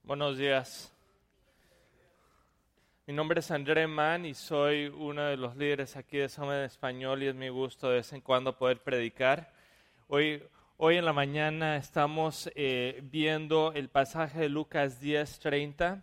Buenos días. Mi nombre es André Mann y soy uno de los líderes aquí de Summit en Español y es mi gusto de vez en cuando poder predicar. Hoy en la mañana estamos viendo el pasaje de Lucas 10:30.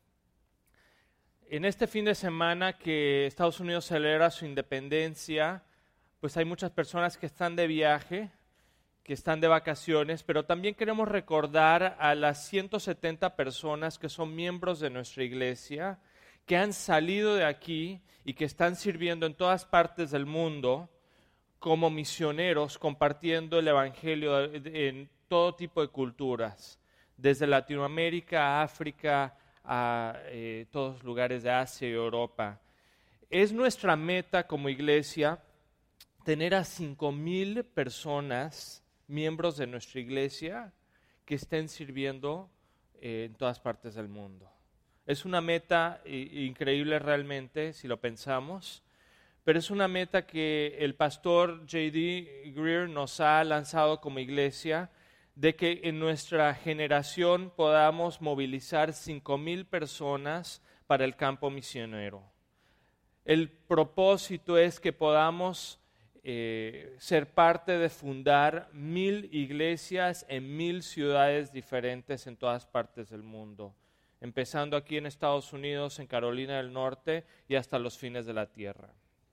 En este fin de semana que Estados Unidos celebra su independencia, pues hay muchas personas que están de viaje, que están de vacaciones, pero también queremos recordar a las 170 personas que son miembros de nuestra iglesia, que han salido de aquí y que están sirviendo en todas partes del mundo como misioneros, compartiendo el evangelio en todo tipo de culturas, desde Latinoamérica, África, a todos los lugares de Asia y Europa. Es nuestra meta como iglesia tener a 5,000 personas, miembros de nuestra iglesia, que estén sirviendo en todas partes del mundo. Es una meta increíble realmente, si lo pensamos, pero es una meta que el pastor J.D. Greer nos ha lanzado como iglesia, de que en nuestra generación podamos movilizar 5,000 personas para el campo misionero. El propósito es que podamos ser parte de fundar 1,000 iglesias en 1,000 ciudades diferentes en todas partes del mundo, empezando aquí en Estados Unidos, en Carolina del Norte y hasta los fines de la tierra.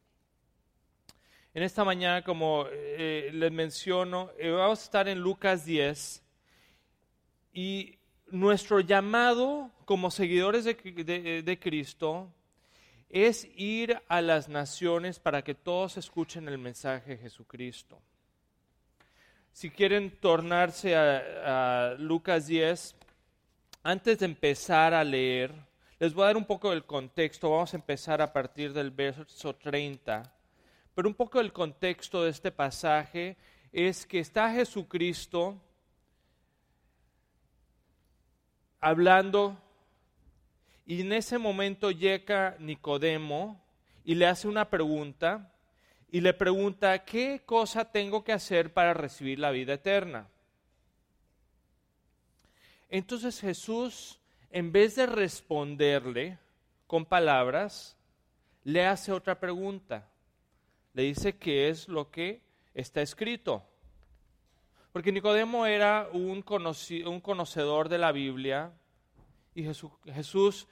En esta mañana, como les menciono, vamos a estar en Lucas 10 y nuestro llamado como seguidores de Cristo es ir a las naciones para que todos escuchen el mensaje de Jesucristo. Si quieren tornarse a Lucas 10, antes de empezar a leer, les voy a dar un poco del contexto. Vamos a empezar a partir del verso 30. Pero un poco del contexto de este pasaje es que está Jesucristo hablando. Y en ese momento llega Nicodemo y le hace una pregunta y le pregunta, ¿qué cosa tengo que hacer para recibir la vida eterna? Entonces Jesús, en vez de responderle con palabras, le hace otra pregunta. Le dice qué es lo que está escrito. Porque Nicodemo era un conocedor de la Biblia. Y Jesús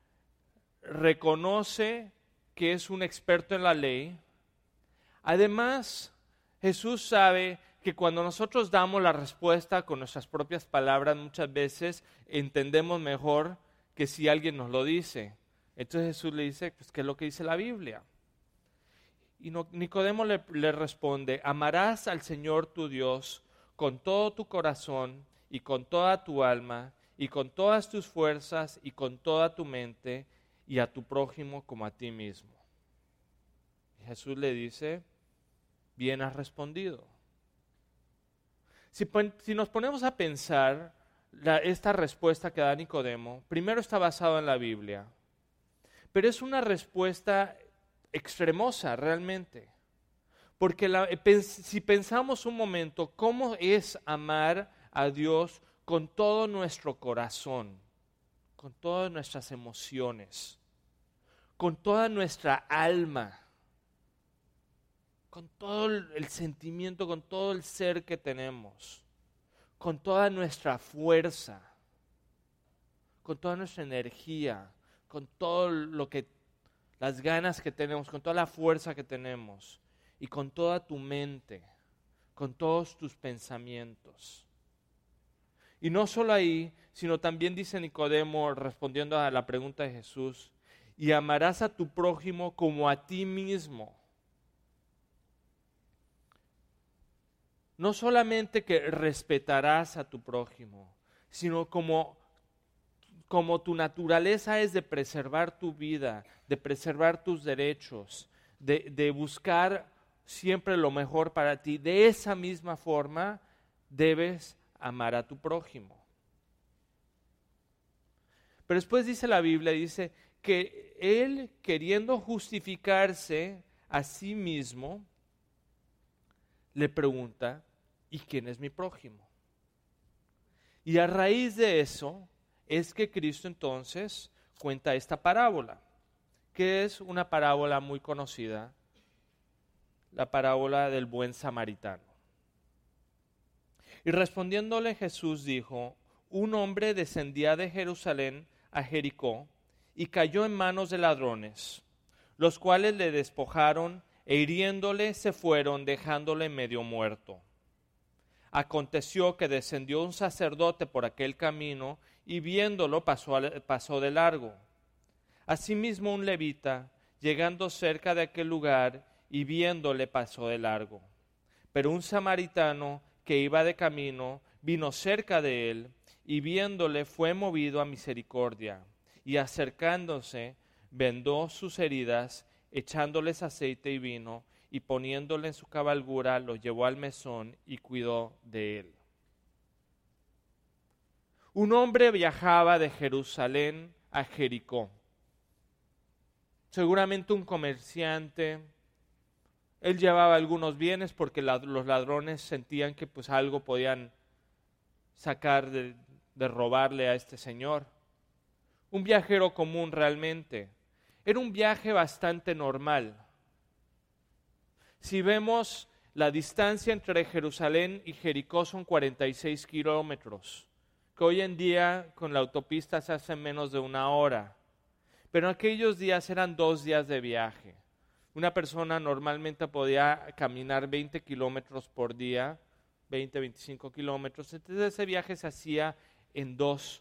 reconoce que es un experto en la ley. Además, Jesús sabe que cuando nosotros damos la respuesta con nuestras propias palabras, muchas veces entendemos mejor que si alguien nos lo dice. Entonces Jesús le dice, pues, ¿qué es lo que dice la Biblia? Y Nicodemo le responde, amarás al Señor tu Dios con todo tu corazón y con toda tu alma y con todas tus fuerzas y con toda tu mente y a tu prójimo como a ti mismo. Y Jesús le dice, bien has respondido. Si nos ponemos a pensar esta respuesta que da Nicodemo, primero está basado en la Biblia, pero es una respuesta extremosa realmente. Porque si pensamos un momento, ¿cómo es amar a Dios con todo nuestro corazón, con todas nuestras emociones, con toda nuestra alma, con todo el sentimiento, con todo el ser que tenemos, con toda nuestra fuerza, con toda nuestra energía, con todo las ganas que tenemos, con toda la fuerza que tenemos y con toda tu mente, con todos tus pensamientos? Y no solo ahí, sino también dice Nicodemo, respondiendo a la pregunta de Jesús, y amarás a tu prójimo como a ti mismo. No solamente que respetarás a tu prójimo, sino como tu naturaleza es de preservar tu vida, de preservar tus derechos, de buscar siempre lo mejor para ti. De esa misma forma debes amar a tu prójimo. Pero después dice la Biblia, dice que él, queriendo justificarse a sí mismo, le pregunta, ¿y quién es mi prójimo? Y a raíz de eso, es que Cristo entonces cuenta esta parábola, que es una parábola muy conocida, la parábola del buen samaritano. Y respondiéndole Jesús dijo: un hombre descendía de Jerusalén a Jericó y cayó en manos de ladrones, los cuales le despojaron e hiriéndole se fueron, dejándole medio muerto. Aconteció que descendió un sacerdote por aquel camino y viéndolo pasó de largo. Asimismo un levita, llegando cerca de aquel lugar y viéndole pasó de largo. Pero un samaritano que iba de camino vino cerca de él y viéndole fue movido a misericordia y acercándose vendó sus heridas, echándoles aceite y vino y poniéndole en su cabalgura lo llevó al mesón y cuidó de él. Un hombre viajaba de Jerusalén a Jericó. Seguramente un comerciante. Él llevaba algunos bienes porque los ladrones sentían que pues algo podían sacar de robarle a este señor. Un viajero común realmente. Era un viaje bastante normal. Si vemos la distancia entre Jerusalén y Jericó son 46 kilómetros, que hoy en día con la autopista se hace menos de una hora. Pero en aquellos días eran 2 días de viaje. Una persona normalmente podía caminar 20 kilómetros por día, 20, 25 kilómetros. Entonces ese viaje se hacía en 2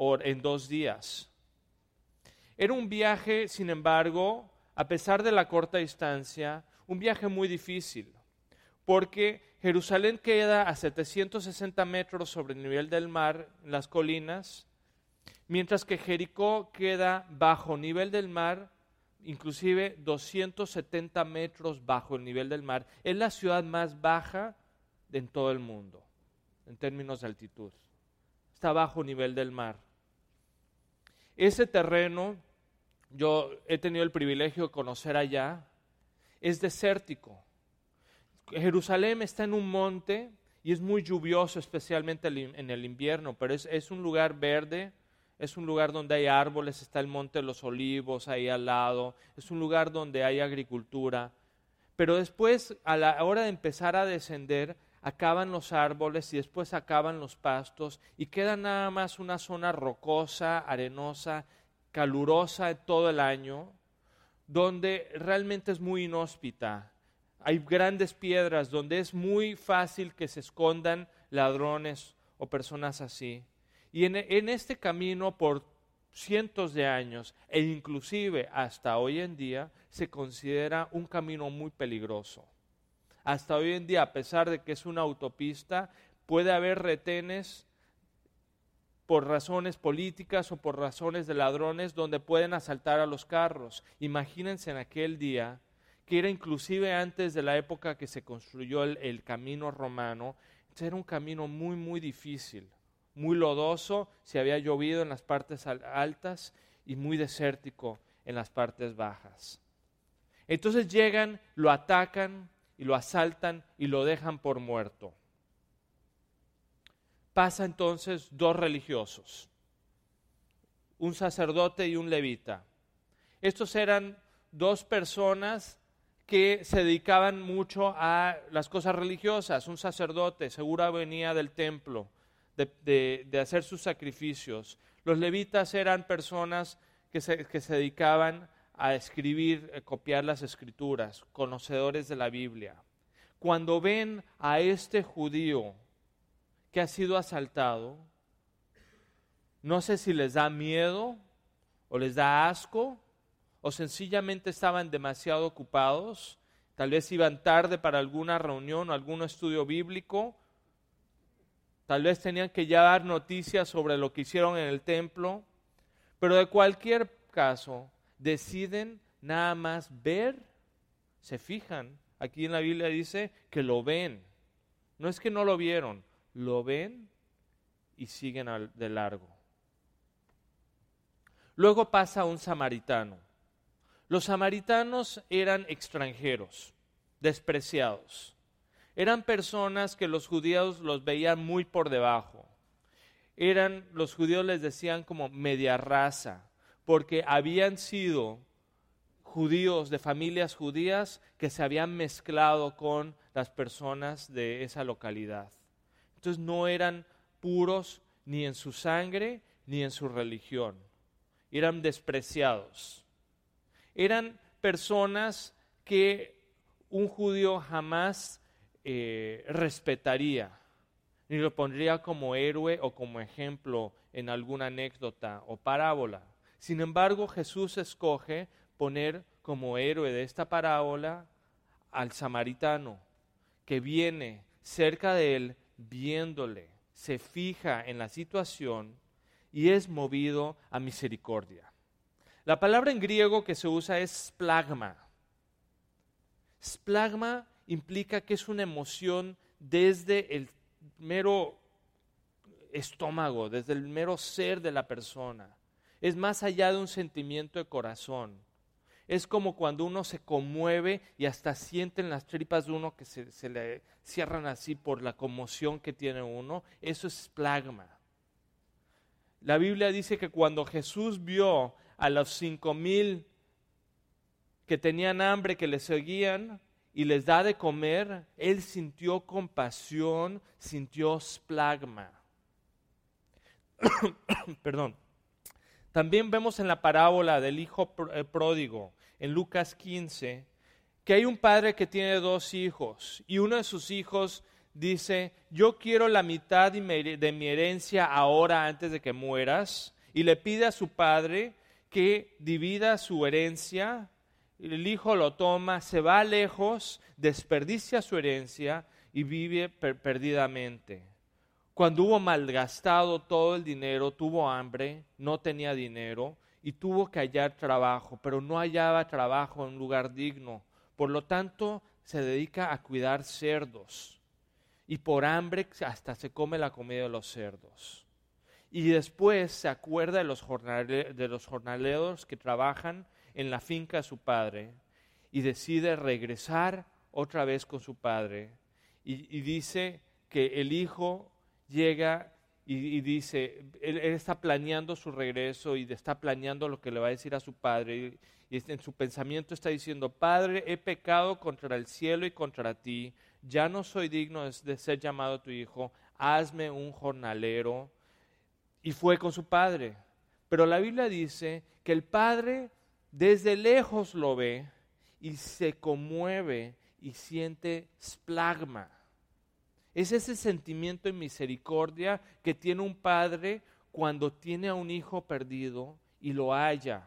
días. Era un viaje, sin embargo, a pesar de la corta distancia, un viaje muy difícil, porque Jerusalén queda a 760 metros sobre el nivel del mar, en las colinas, mientras que Jericó queda bajo nivel del mar, inclusive 270 metros bajo el nivel del mar. Es la ciudad más baja en todo el mundo, en términos de altitud. Está bajo nivel del mar. Ese terreno, yo he tenido el privilegio de conocer allá, es desértico. Jerusalén está en un monte y es muy lluvioso, especialmente en el invierno, pero es un lugar verde. Es un lugar donde hay árboles, está el Monte de los Olivos ahí al lado, es un lugar donde hay agricultura. Pero después, a la hora de empezar a descender, acaban los árboles y después acaban los pastos y queda nada más una zona rocosa, arenosa, calurosa todo el año, donde realmente es muy inhóspita. Hay grandes piedras donde es muy fácil que se escondan ladrones o personas así. Y en este camino por cientos de años e inclusive hasta hoy en día se considera un camino muy peligroso. Hasta hoy en día, a pesar de que es una autopista, puede haber retenes por razones políticas o por razones de ladrones donde pueden asaltar a los carros. Imagínense en aquel día, que era inclusive antes de la época que se construyó el camino romano, era un camino muy, muy difícil. Muy lodoso si había llovido en las partes altas y muy desértico en las partes bajas. Entonces llegan, lo atacan y lo asaltan y lo dejan por muerto. Pasa entonces 2 religiosos, un sacerdote y un levita. Estos eran 2 personas que se dedicaban mucho a las cosas religiosas. Un sacerdote seguro venía del templo, de hacer sus sacrificios. Los levitas eran personas que se dedicaban a escribir, copiar las escrituras, conocedores de la Biblia. Cuando ven a este judío que ha sido asaltado, no sé si les da miedo o les da asco o sencillamente estaban demasiado ocupados, tal vez iban tarde para alguna reunión o algún estudio bíblico. Tal vez tenían que ya dar noticias sobre lo que hicieron en el templo, pero de cualquier caso, deciden nada más ver, se fijan. Aquí en la Biblia dice que lo ven. No es que no lo vieron, lo ven y siguen de largo. Luego pasa un samaritano. Los samaritanos eran extranjeros, despreciados. Eran personas que los judíos los veían muy por debajo. los judíos les decían como media raza, porque habían sido judíos de familias judías que se habían mezclado con las personas de esa localidad. Entonces no eran puros ni en su sangre ni en su religión. Eran despreciados. Eran personas que un judío jamás respetaría, ni lo pondría como héroe o como ejemplo en alguna anécdota o parábola. Sin embargo, Jesús escoge poner como héroe de esta parábola al samaritano, que viene cerca de él, viéndole, se fija en la situación y es movido a misericordia. La palabra en griego que se usa es splagma. Splagma implica que es una emoción desde el mero estómago, desde el mero ser de la persona. Es más allá de un sentimiento de corazón. Es como cuando uno se conmueve y hasta siente en las tripas de uno que se le cierran así por la conmoción que tiene uno. Eso es splagma. La Biblia dice que cuando Jesús vio a los 5,000 que tenían hambre, que le seguían, y les da de comer, Él sintió compasión, sintió splagma. Perdón. También vemos en la parábola del hijo pródigo, en Lucas 15, que hay un padre que tiene 2 hijos, y uno de sus hijos dice, yo quiero la mitad de mi herencia ahora antes de que mueras, y le pide a su padre que divida su herencia. El hijo lo toma, se va lejos, desperdicia su herencia y vive perdidamente. Cuando hubo malgastado todo el dinero, tuvo hambre, no tenía dinero y tuvo que hallar trabajo, pero no hallaba trabajo en un lugar digno. Por lo tanto, se dedica a cuidar cerdos y por hambre hasta se come la comida de los cerdos. Y después se acuerda de los jornaleros que trabajan en la finca de su padre y decide regresar otra vez con su padre. Y dice que el hijo llega y dice, él está planeando su regreso y está planeando lo que le va a decir a su padre. Y en su pensamiento está diciendo, Padre, he pecado contra el cielo y contra ti, ya no soy digno de ser llamado tu hijo, hazme un jornalero. Y fue con su padre. Pero la Biblia dice que el padre desde lejos lo ve y se conmueve y siente splagma. Es ese sentimiento de misericordia que tiene un padre cuando tiene a un hijo perdido y lo halla.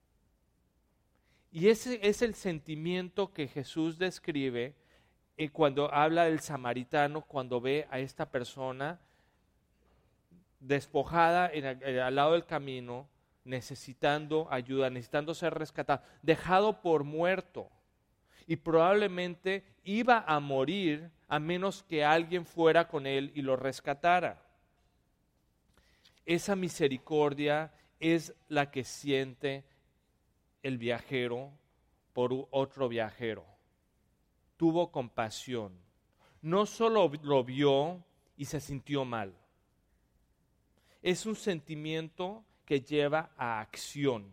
Y ese es el sentimiento que Jesús describe cuando habla del samaritano, cuando ve a esta persona despojada al lado del camino, necesitando ayuda, necesitando ser rescatado, dejado por muerto. Y probablemente iba a morir a menos que alguien fuera con él y lo rescatara. Esa misericordia es la que siente el viajero por otro viajero. Tuvo compasión. No solo lo vio y se sintió mal. Es un sentimiento que lleva a acción.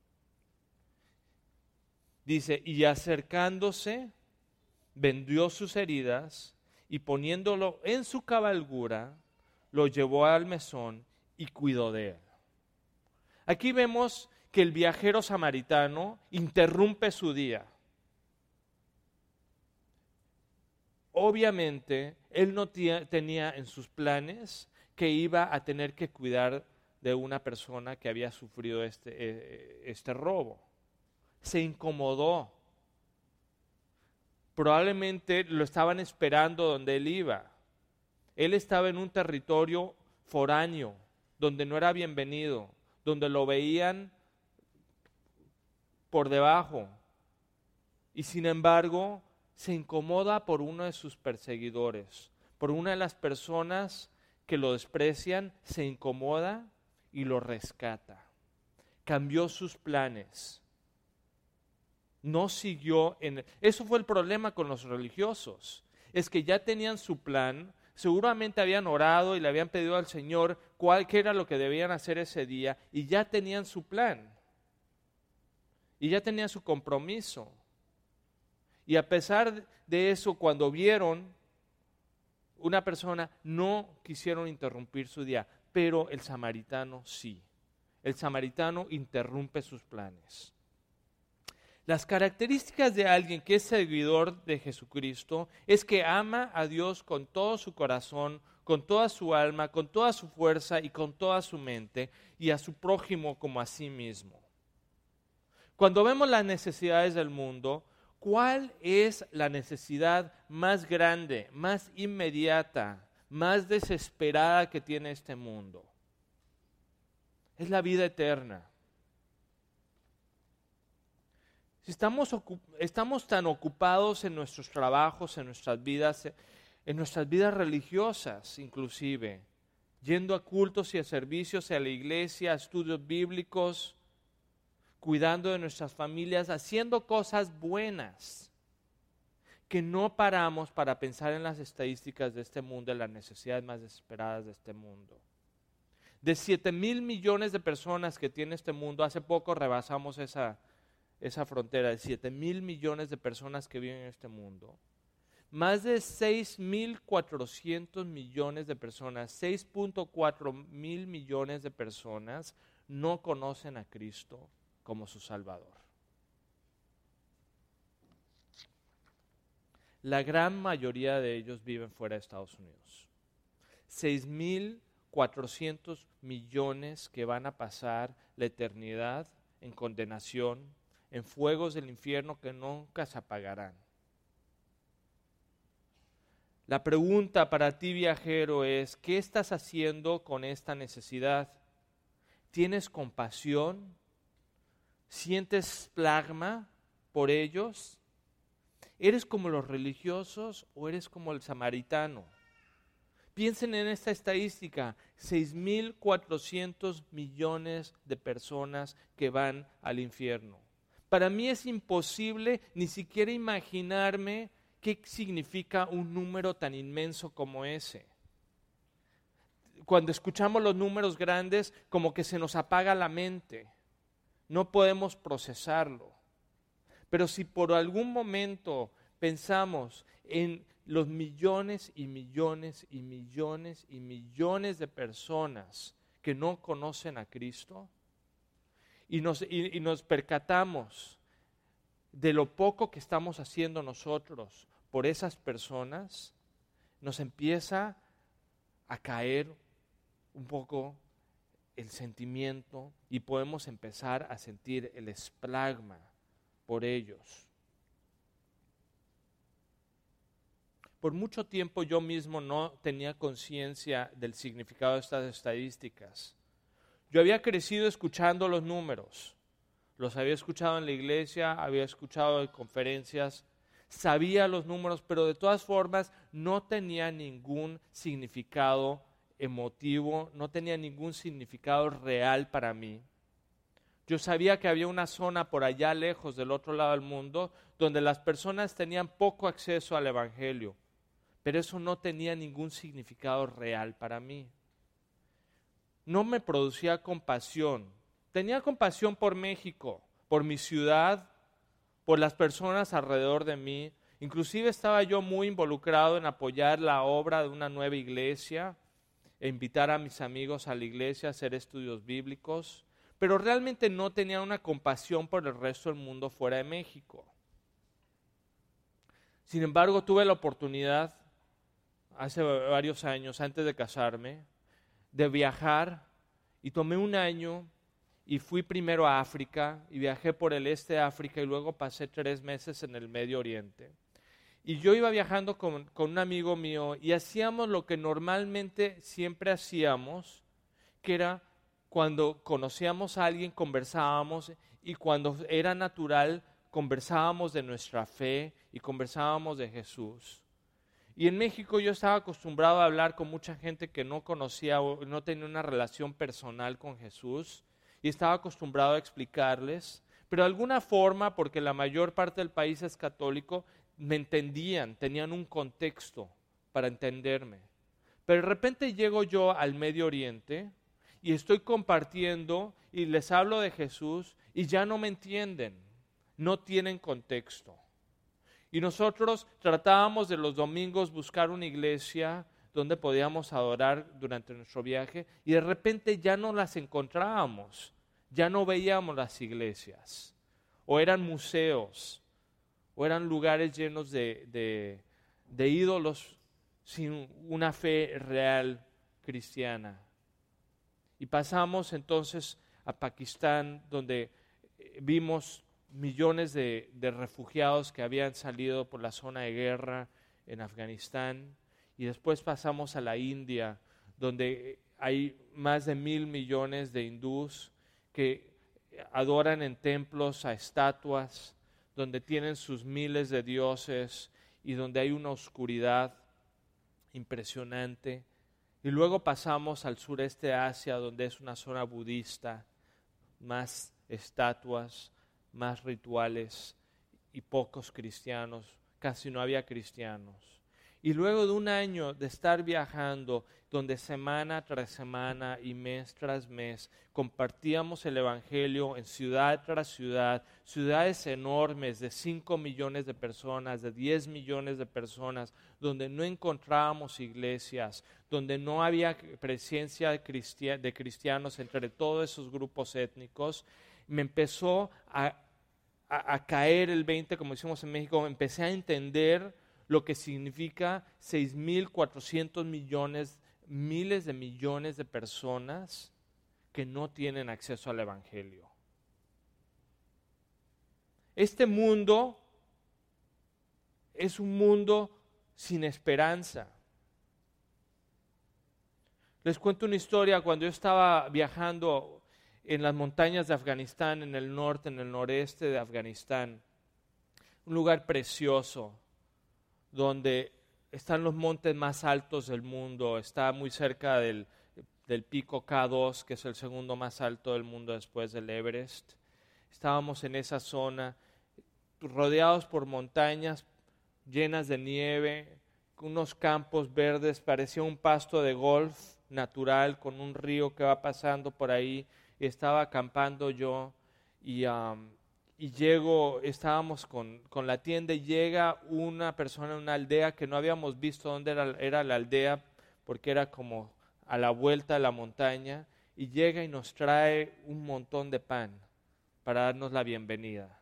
Dice, y acercándose, vendió sus heridas y poniéndolo en su cabalgura, lo llevó al mesón y cuidó de él. Aquí vemos que el viajero samaritano interrumpe su día. Obviamente, él no tenía en sus planes que iba a tener que cuidar de una persona que había sufrido este robo. Se incomodó. Probablemente lo estaban esperando donde él iba. Él estaba en un territorio foráneo, donde no era bienvenido, donde lo veían por debajo. Y sin embargo, se incomoda por uno de sus perseguidores, por una de las personas que lo desprecian, se incomoda y lo rescata. Cambió sus planes. No siguió Eso fue el problema con los religiosos. Es que ya tenían su plan, seguramente habían orado y le habían pedido al Señor qué era lo que debían hacer ese día y ya tenían su plan. Y ya tenían su compromiso. Y a pesar de eso, cuando vieron una persona, no quisieron interrumpir su día, pero el samaritano sí. El samaritano interrumpe sus planes. Las características de alguien que es seguidor de Jesucristo es que ama a Dios con todo su corazón, con toda su alma, con toda su fuerza y con toda su mente, y a su prójimo como a sí mismo. Cuando vemos las necesidades del mundo, ¿cuál es la necesidad más grande, más inmediata, más desesperada que tiene este mundo? Es la vida eterna. Si estamos tan ocupados en nuestros trabajos, en nuestras vidas religiosas inclusive, yendo a cultos y a servicios, a la iglesia, a estudios bíblicos, cuidando de nuestras familias, haciendo cosas buenas, que no paramos para pensar en las estadísticas de este mundo, en las necesidades más desesperadas de este mundo. De 7,000 millones de personas que tiene este mundo, hace poco rebasamos esa frontera de 7,000 millones de personas que viven en este mundo. Más de 6,400 millones de personas, 6.4 mil millones de personas no conocen a Cristo como su Salvador. La gran mayoría de ellos viven fuera de Estados Unidos. 6,400 millones que van a pasar la eternidad en condenación, en fuegos del infierno que nunca se apagarán. La pregunta para ti, viajero, es: ¿qué estás haciendo con esta necesidad? ¿Tienes compasión? ¿Sientes flegma por ellos? ¿Eres como los religiosos o eres como el samaritano? Piensen en esta estadística: 6,400 millones de personas que van al infierno. Para mí es imposible ni siquiera imaginarme qué significa un número tan inmenso como ese. Cuando escuchamos los números grandes, como que se nos apaga la mente. No podemos procesarlo. Pero si por algún momento pensamos en los millones y millones y millones y millones de personas que no conocen a Cristo, y nos percatamos de lo poco que estamos haciendo nosotros por esas personas, nos empieza a caer un poco el sentimiento y podemos empezar a sentir el esplagma por ellos. Por mucho tiempo yo mismo no tenía conciencia del significado de estas estadísticas. Yo había crecido escuchando los números, los había escuchado en la iglesia, había escuchado en conferencias, sabía los números, pero de todas formas no tenía ningún significado emotivo, no tenía ningún significado real para mí. Yo sabía que había una zona por allá lejos del otro lado del mundo donde las personas tenían poco acceso al Evangelio, pero eso no tenía ningún significado real para mí. No me producía compasión. Tenía compasión por México, por mi ciudad, por las personas alrededor de mí. Inclusive estaba yo muy involucrado en apoyar la obra de una nueva iglesia, e invitar a mis amigos a la iglesia a hacer estudios bíblicos, pero realmente no tenía una compasión por el resto del mundo fuera de México. Sin embargo, tuve la oportunidad, hace varios años, antes de casarme, de viajar, y tomé un año y fui primero a África y viajé por el este de África y luego pasé 3 meses en el Medio Oriente. Y yo iba viajando con un amigo mío y hacíamos lo que normalmente siempre hacíamos, que era cuando conocíamos a alguien conversábamos, y cuando era natural conversábamos de nuestra fe y conversábamos de Jesús. Y en México yo estaba acostumbrado a hablar con mucha gente que no conocía o no tenía una relación personal con Jesús, y estaba acostumbrado a explicarles, pero de alguna forma, porque la mayor parte del país es católico, me entendían, tenían un contexto para entenderme. Pero de repente llego yo al Medio Oriente y estoy compartiendo y les hablo de Jesús y ya no me entienden, no tienen contexto. Y nosotros tratábamos de los domingos buscar una iglesia donde podíamos adorar durante nuestro viaje y de repente ya no las encontrábamos, ya no veíamos las iglesias, o eran museos, o eran lugares llenos de ídolos sin una fe real cristiana. Y pasamos entonces a Pakistán, donde vimos millones de refugiados que habían salido por la zona de guerra en Afganistán. Y después pasamos a la India, donde hay más de 1,000 millones de hindús que adoran en templos a estatuas, donde tienen sus miles de dioses y donde hay una oscuridad impresionante. Y luego pasamos al sureste de Asia, donde es una zona budista, más estatuas, más rituales y pocos cristianos, casi no había cristianos. Y luego de un año de estar viajando, donde semana tras semana y mes tras mes compartíamos el Evangelio en ciudad tras ciudad, ciudades enormes de 5 millones de personas, de 10 millones de personas, donde no encontrábamos iglesias, donde no había presencia de cristianos entre todos esos grupos étnicos, me empezó a caer el 20, como decimos en México, empecé a entender lo que significa 6,400 millones, miles de millones de personas que no tienen acceso al Evangelio. Este mundo es un mundo sin esperanza. Les cuento una historia. Cuando yo estaba viajando en las montañas de Afganistán, en el norte, en el noreste de Afganistán, un lugar precioso, donde están los montes más altos del mundo, está muy cerca del pico K2, que es el segundo más alto del mundo después del Everest. Estábamos en esa zona, rodeados por montañas llenas de nieve, unos campos verdes, parecía un pasto de golf natural con un río que va pasando por ahí. Y estaba acampando yo y llego, estábamos con la tienda y llega una persona en una aldea que no habíamos visto dónde era la aldea, porque era como a la vuelta de la montaña, y llega y nos trae un montón de pan para darnos la bienvenida.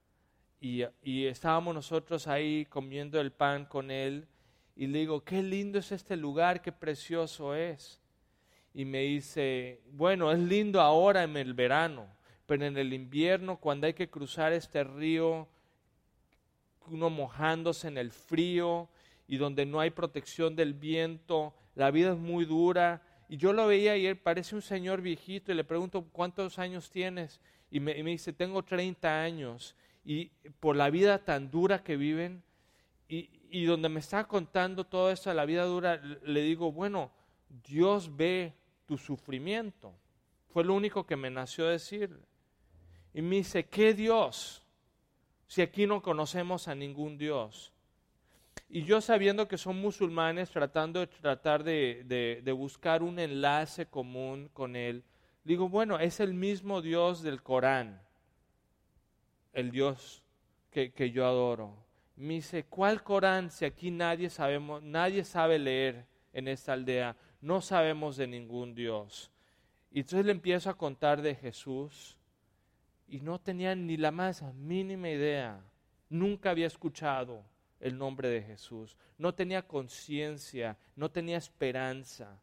Y estábamos nosotros ahí comiendo el pan con él, y le digo, qué lindo es este lugar, qué precioso es. Y me dice, bueno, es lindo ahora en el verano, pero en el invierno, cuando hay que cruzar este río, uno mojándose en el frío y donde no hay protección del viento, la vida es muy dura. Y yo lo veía y él parece un señor viejito y le pregunto, ¿cuántos años tienes? Y me dice, tengo 30 años. Y por la vida tan dura que viven, y donde me está contando todo esto de la vida dura, le digo, bueno, Dios ve tu sufrimiento. Fue lo único que me nació decir. Y me dice, ¿qué Dios? Si aquí no conocemos a ningún Dios. Y yo, sabiendo que son musulmanes, tratar de buscar un enlace común con él, digo, bueno, es el mismo Dios del Corán, el Dios que yo adoro. Me dice, ¿cuál Corán? Si aquí nadie sabe leer en esta aldea, no sabemos de ningún Dios. Y entonces le empiezo a contar de Jesús y no tenía ni la más mínima idea, nunca había escuchado el nombre de Jesús, no tenía conciencia, no tenía esperanza.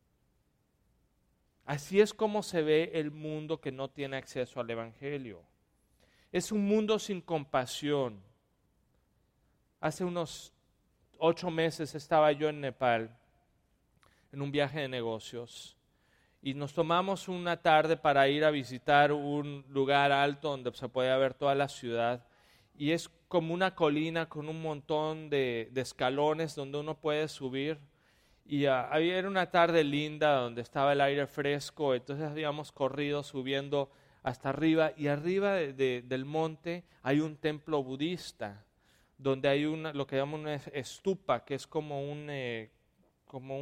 Así es como se ve el mundo que no tiene acceso al Evangelio. Es un mundo sin compasión. Hace unos 8 meses estaba yo en Nepal, en un viaje de negocios, y nos tomamos una tarde para ir a visitar un lugar alto donde se podía ver toda la ciudad, y es como una colina con un montón de escalones donde uno puede subir, y era una tarde linda donde estaba el aire fresco, entonces habíamos corrido subiendo hasta arriba, y arriba del monte hay un templo budista, donde hay lo que llaman una estupa, que es como como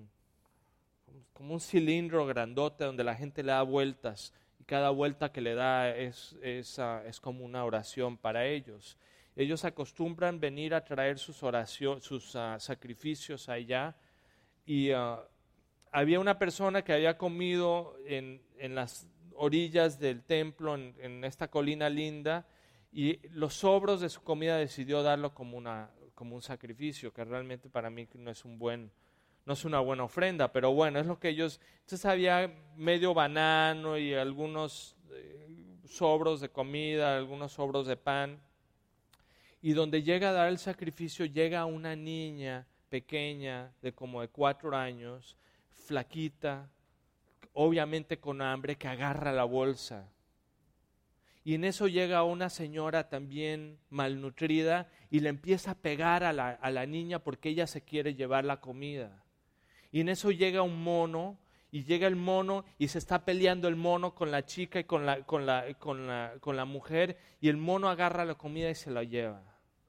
un cilindro grandote donde la gente le da vueltas y cada vuelta que le da es como una oración para ellos. Ellos acostumbran venir a traer sus sacrificios allá y había una persona que había comido en las orillas del templo, en esta colina linda, y los sobros de su comida decidió darlo como un sacrificio, que realmente para mí no es una buena ofrenda, pero bueno, es lo que ellos... Entonces había medio banano y algunos sobros de comida, algunos sobros de pan, y donde llega a dar el sacrificio llega una niña pequeña de como de 4 años, flaquita, obviamente con hambre, que agarra la bolsa. Y en eso llega una señora también malnutrida y le empieza a pegar a la niña porque ella se quiere llevar la comida. Y en eso llega un mono, y llega el mono y se está peleando el mono con la chica y con la mujer, y el mono agarra la comida y se la lleva.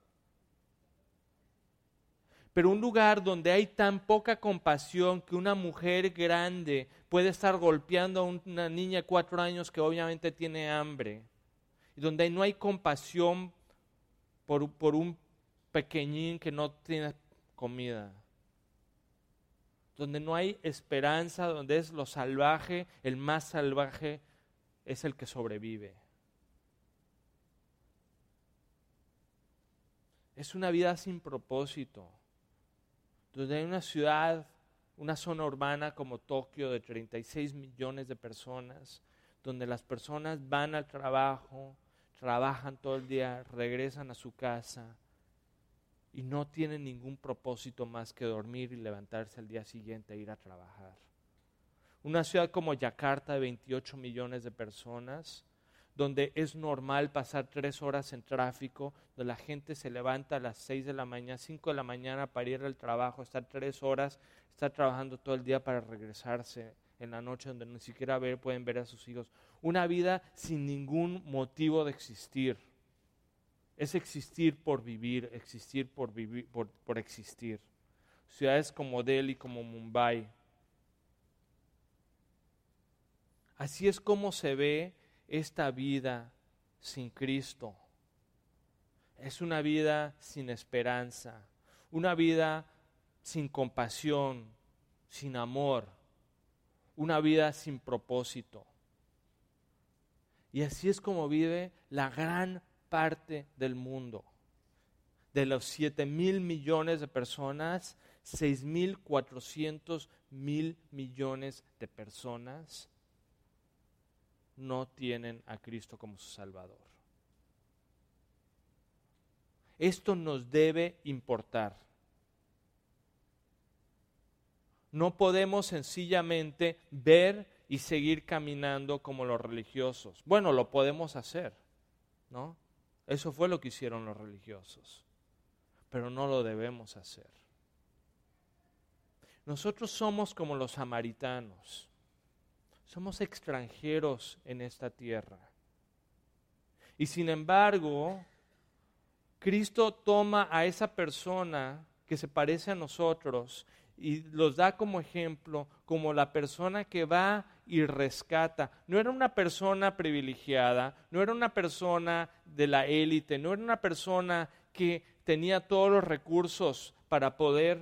Pero un lugar donde hay tan poca compasión que una mujer grande puede estar golpeando a una niña de 4 años que obviamente tiene hambre, y donde no hay compasión por un pequeñín que no tiene comida, donde no hay esperanza, donde es lo salvaje, el más salvaje es el que sobrevive. Es una vida sin propósito, donde hay una ciudad, una zona urbana como Tokio de 36 millones de personas, donde las personas van al trabajo, trabajan todo el día, regresan a su casa y no tienen ningún propósito más que dormir y levantarse al día siguiente e ir a trabajar. Una ciudad como Yakarta de 28 millones de personas, donde es normal pasar 3 horas en tráfico, donde la gente se levanta a las 6 de la mañana, 5 de la mañana para ir al trabajo, estar 3 horas, estar trabajando todo el día para regresarse en la noche, donde ni siquiera pueden ver a sus hijos. Una vida sin ningún motivo de existir. Es existir por vivir, existir por existir. Ciudades como Delhi, como Mumbai. Así es como se ve esta vida sin Cristo. Es una vida sin esperanza, una vida sin compasión, sin amor, una vida sin propósito. Y así es como vive la gran parte del mundo. De los 7,000 millones de personas, 6,400,000 millones de personas no tienen a Cristo como su Salvador. Esto nos debe importar. No podemos sencillamente ver y seguir caminando como los religiosos. Bueno, lo podemos hacer, ¿no? Eso fue lo que hicieron los religiosos, pero no lo debemos hacer. Nosotros somos como los samaritanos. Somos extranjeros en esta tierra. Y sin embargo, Cristo toma a esa persona que se parece a nosotros y los da como ejemplo, como la persona que va y rescata. No era una persona privilegiada, no era una persona de la élite, no era una persona que tenía todos los recursos para poder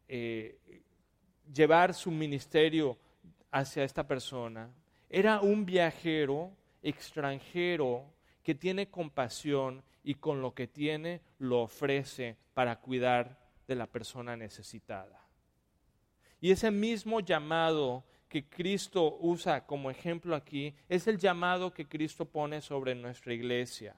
llevar su ministerio hacia esta persona. Era un viajero extranjero que tiene compasión y con lo que tiene lo ofrece para cuidar de la persona necesitada. Y ese mismo llamado que Cristo usa como ejemplo aquí es el llamado que Cristo pone sobre nuestra iglesia.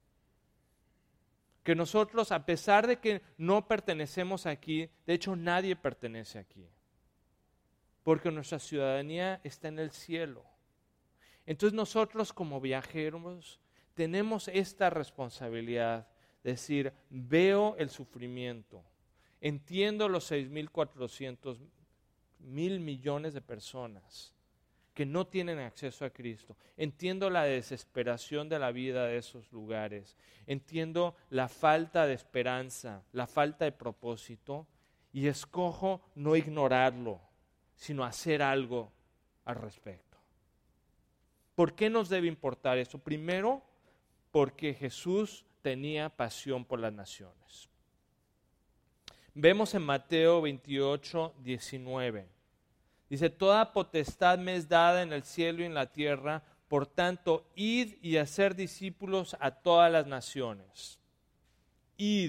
Que nosotros, a pesar de que no pertenecemos aquí, de hecho nadie pertenece aquí, porque nuestra ciudadanía está en el cielo. Entonces nosotros como viajeros tenemos esta responsabilidad de decir, veo el sufrimiento, entiendo los 6,400,000 millones de personas que no tienen acceso a Cristo, entiendo la desesperación de la vida de esos lugares, entiendo la falta de esperanza, la falta de propósito, y escojo no ignorarlo, sino hacer algo al respecto. ¿Por qué nos debe importar eso? Primero, porque Jesús tenía pasión por las naciones. Vemos en Mateo 28, 19. Dice, toda potestad me es dada en el cielo y en la tierra, por tanto, id y hacer discípulos a todas las naciones. Id.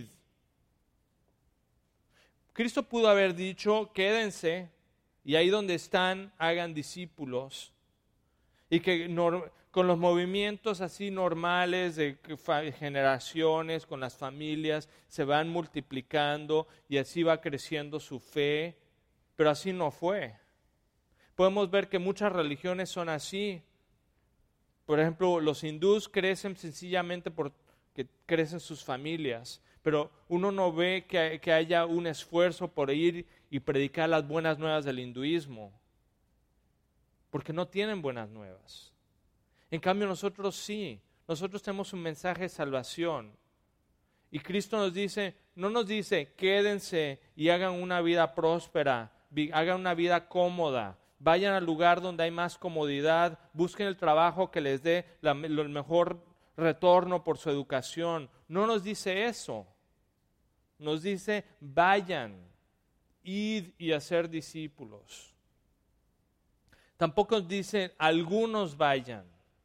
Cristo pudo haber dicho, quédense y ahí donde están hagan discípulos. Y que con los movimientos así normales de generaciones, con las familias, se van multiplicando y así va creciendo su fe, pero así no fue. Podemos ver que muchas religiones son así. Por ejemplo, los hindús crecen sencillamente porque crecen sus familias, pero uno no ve que haya un esfuerzo por ir y predicar las buenas nuevas del hinduismo, porque no tienen buenas nuevas. En cambio nosotros sí, nosotros tenemos un mensaje de salvación. Y Cristo nos dice, no nos dice, quédense y hagan una vida próspera, hagan una vida cómoda, vayan al lugar donde hay más comodidad, busquen el trabajo que les dé el mejor retorno por su educación. No nos dice eso, nos dice, vayan, id y hacer discípulos. Tampoco nos dice, algunos vayan,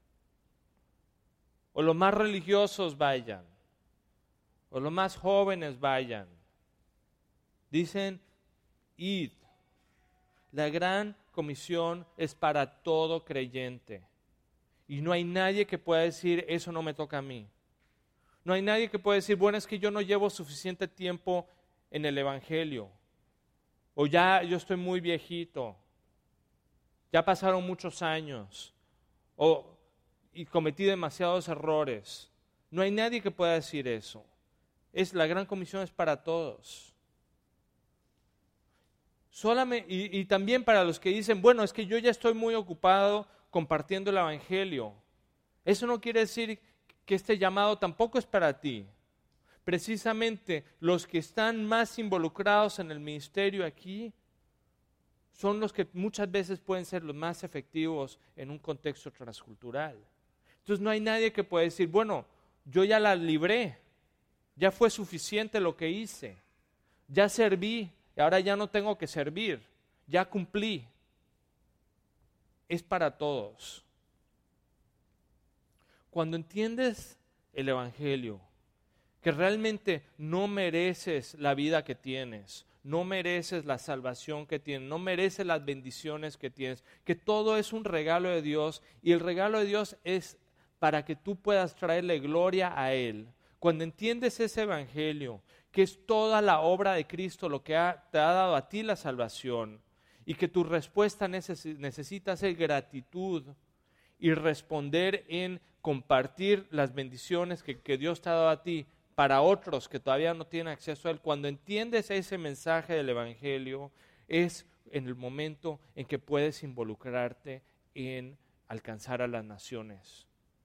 o los más religiosos vayan, o los más jóvenes vayan. Dicen, id. La gran comisión es para todo creyente. Y no hay nadie que pueda decir, eso no me toca a mí. No hay nadie que pueda decir, bueno, es que yo no llevo suficiente tiempo en el Evangelio. O ya yo estoy muy viejito. Ya pasaron muchos años. Y cometí demasiados errores. No hay nadie que pueda decir eso. La gran comisión es para todos. Y también para los que dicen, bueno, es que yo ya estoy muy ocupado compartiendo el Evangelio. Eso no quiere decir que este llamado tampoco es para ti. Precisamente los que están más involucrados en el ministerio aquí son los que muchas veces pueden ser los más efectivos en un contexto transcultural. Entonces no hay nadie que pueda decir, bueno, yo ya la libré, ya fue suficiente lo que hice, ya serví y ahora ya no tengo que servir, ya cumplí. Es para todos. Cuando entiendes el Evangelio, que realmente no mereces la vida que tienes, no mereces la salvación que tienes, no mereces las bendiciones que tienes, que todo es un regalo de Dios y el regalo de Dios es para que tú puedas traerle gloria a Él. Cuando entiendes ese Evangelio, que es toda la obra de Cristo lo que te ha dado a ti la salvación y que tu respuesta necesita ser gratitud y responder en compartir las bendiciones que Dios te ha dado a ti para otros que todavía no tienen acceso a Él. Cuando entiendes ese mensaje del Evangelio, es en el momento en que puedes involucrarte en alcanzar a las naciones.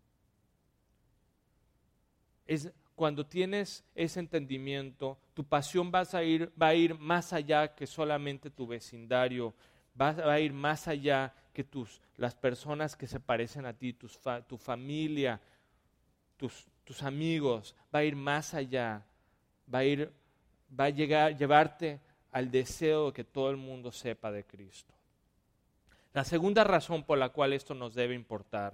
Es cuando tienes ese entendimiento, tu pasión va a ir más allá que solamente tu vecindario, va a ir más allá que las personas que se parecen a ti, tu familia, tus amigos, va a ir más allá, va a llevarte al deseo de que todo el mundo sepa de Cristo. La segunda razón por la cual esto nos debe importar,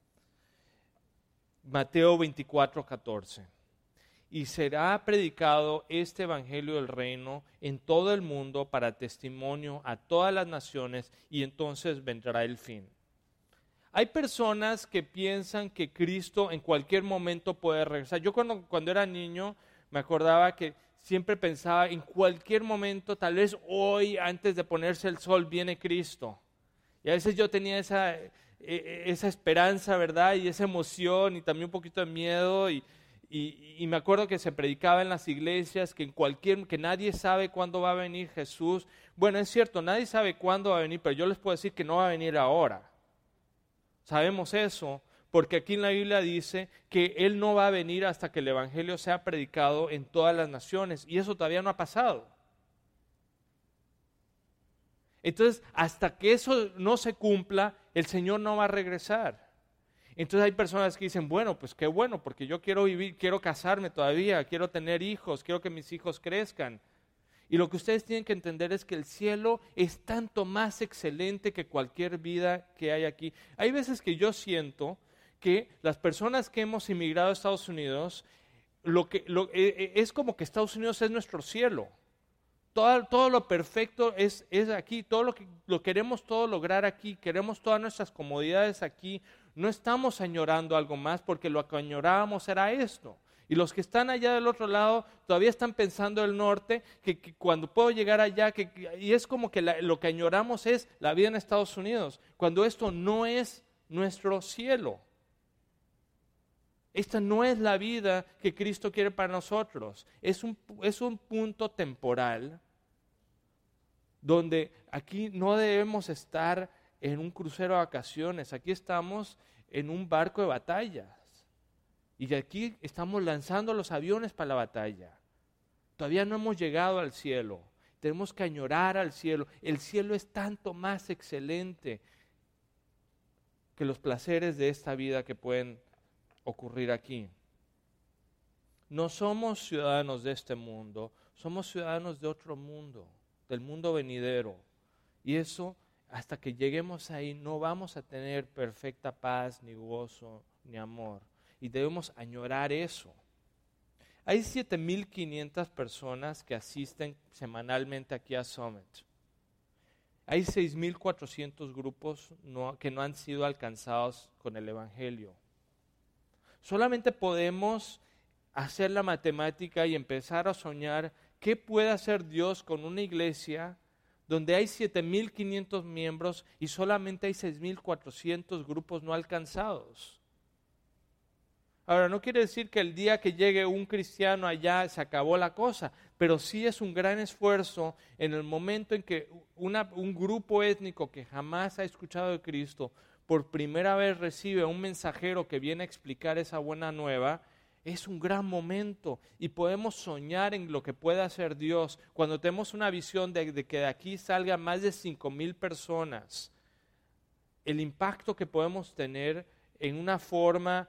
Mateo 24, 14. Y será predicado este evangelio del reino en todo el mundo para testimonio a todas las naciones y entonces vendrá el fin. Hay personas que piensan que Cristo en cualquier momento puede regresar. Yo cuando era niño me acordaba que siempre pensaba en cualquier momento, tal vez hoy antes de ponerse el sol viene Cristo. Y a veces yo tenía esa esperanza, ¿verdad? Y esa emoción y también un poquito de miedo y me acuerdo que se predicaba en las iglesias que nadie sabe cuándo va a venir Jesús. Bueno, es cierto, nadie sabe cuándo va a venir, pero yo les puedo decir que no va a venir ahora. Sabemos eso porque aquí en la Biblia dice que Él no va a venir hasta que el Evangelio sea predicado en todas las naciones y eso todavía no ha pasado. Entonces, hasta que eso no se cumpla, el Señor no va a regresar. Entonces hay personas que dicen, bueno, pues qué bueno, porque yo quiero vivir, quiero casarme todavía, quiero tener hijos, quiero que mis hijos crezcan. Y lo que ustedes tienen que entender es que el cielo es tanto más excelente que cualquier vida que hay aquí. Hay veces que yo siento que las personas que hemos inmigrado a Estados Unidos, es como que Estados Unidos es nuestro cielo. Todo lo perfecto es aquí, lo queremos todo lograr aquí, queremos todas nuestras comodidades aquí. No estamos añorando algo más porque lo que añorábamos era esto. Y los que están allá del otro lado todavía están pensando del norte, que cuando puedo llegar allá, y es como que lo que añoramos es la vida en Estados Unidos, cuando esto no es nuestro cielo. Esta no es la vida que Cristo quiere para nosotros. Es un punto temporal donde aquí no debemos estar en un crucero de vacaciones. Aquí estamos en un barco de batallas. Y aquí estamos lanzando los aviones para la batalla. Todavía no hemos llegado al cielo. Tenemos que añorar al cielo. El cielo es tanto más excelente que los placeres de esta vida que pueden ocurrir aquí. No somos ciudadanos de este mundo, somos ciudadanos de otro mundo, del mundo venidero. Y eso, hasta que lleguemos ahí, no vamos a tener perfecta paz, ni gozo, ni amor. Y debemos añorar eso. Hay 7,500 personas que asisten semanalmente aquí a Summit. Hay 6,400 grupos que no han sido alcanzados con el Evangelio. Solamente podemos hacer la matemática y empezar a soñar qué puede hacer Dios con una iglesia donde hay 7,500 miembros y solamente hay 6,400 grupos no alcanzados. Ahora, no quiere decir que el día que llegue un cristiano allá se acabó la cosa, pero sí es un gran esfuerzo en el momento en que un grupo étnico que jamás ha escuchado de Cristo por primera vez recibe un mensajero que viene a explicar esa buena nueva. Es un gran momento y podemos soñar en lo que puede hacer Dios cuando tenemos una visión de que de aquí salgan más de 5,000 personas. El impacto que podemos tener en una forma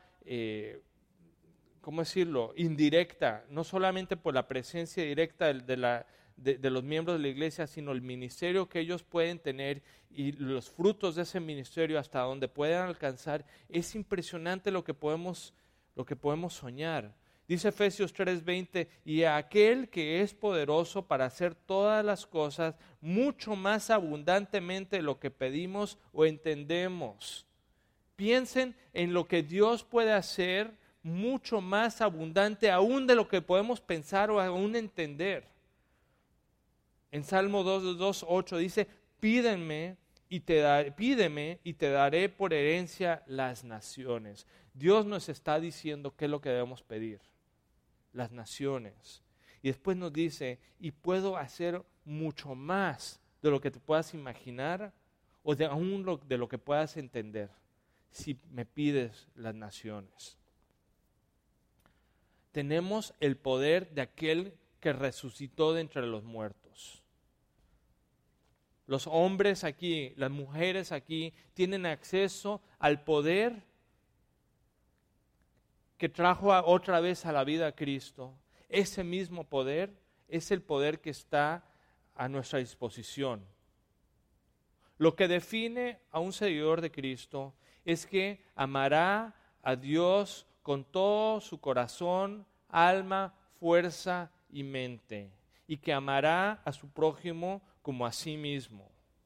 ¿cómo decirlo?, indirecta, no solamente por la presencia directa de los miembros de la iglesia, sino el ministerio que ellos pueden tener y los frutos de ese ministerio hasta donde puedan alcanzar. Es impresionante lo que podemos soñar. Dice Efesios 3:20, y a aquel que es poderoso para hacer todas las cosas mucho más abundantemente de lo que pedimos o entendemos. Piensen en lo que Dios puede hacer mucho más abundante aún de lo que podemos pensar o aún entender. En Salmo 2:8 dice, pídeme y te daré por herencia las naciones. Dios nos está diciendo qué es lo que debemos pedir, las naciones. Y después nos dice, y puedo hacer mucho más de lo que te puedas imaginar o aún de lo que puedas entender, si me pides las naciones. Tenemos el poder de aquel que resucitó de entre los muertos. Los hombres aquí, las mujeres aquí, tienen acceso al poder que trajo otra vez a la vida a Cristo. Ese mismo poder es el poder que está a nuestra disposición. Lo que define a un seguidor de Cristo es que amará a Dios con todo su corazón, alma, fuerza y mente, y que amará a su prójimo como a sí mismo.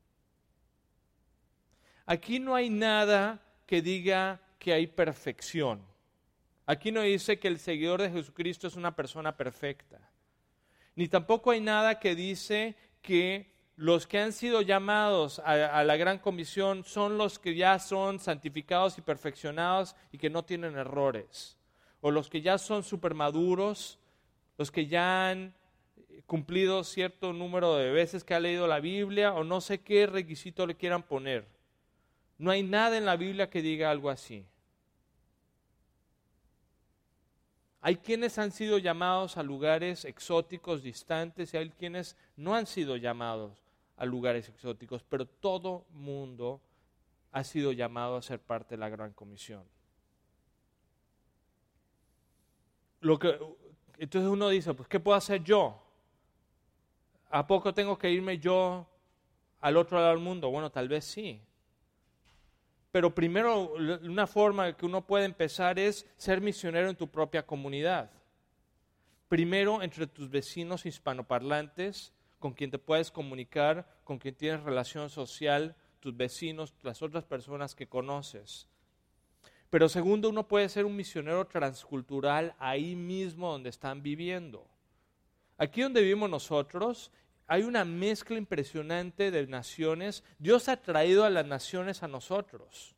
Aquí no hay nada que diga que hay perfección. Aquí no dice que el seguidor de Jesucristo es una persona perfecta. Ni tampoco hay nada que dice que los que han sido llamados a la gran comisión son los que ya son santificados y perfeccionados y que no tienen errores. O los que ya son supermaduros, los que ya han cumplido cierto número de veces que ha leído la Biblia o no sé qué requisito le quieran poner. No hay nada en la Biblia que diga algo así. Hay quienes han sido llamados a lugares exóticos, distantes, y hay quienes no han sido llamados a lugares exóticos, pero todo mundo ha sido llamado a ser parte de la Gran Comisión. Entonces uno dice, pues, ¿qué puedo hacer yo? ¿A poco tengo que irme yo al otro lado del mundo? Bueno, tal vez sí. Pero primero, una forma que uno puede empezar es ser misionero en tu propia comunidad. Primero, entre tus vecinos hispanoparlantes, con quien te puedes comunicar, con quien tienes relación social, tus vecinos, las otras personas que conoces. Pero segundo, uno puede ser un misionero transcultural ahí mismo donde están viviendo. Aquí donde vivimos nosotros, hay una mezcla impresionante de naciones. Dios ha traído a las naciones a nosotros.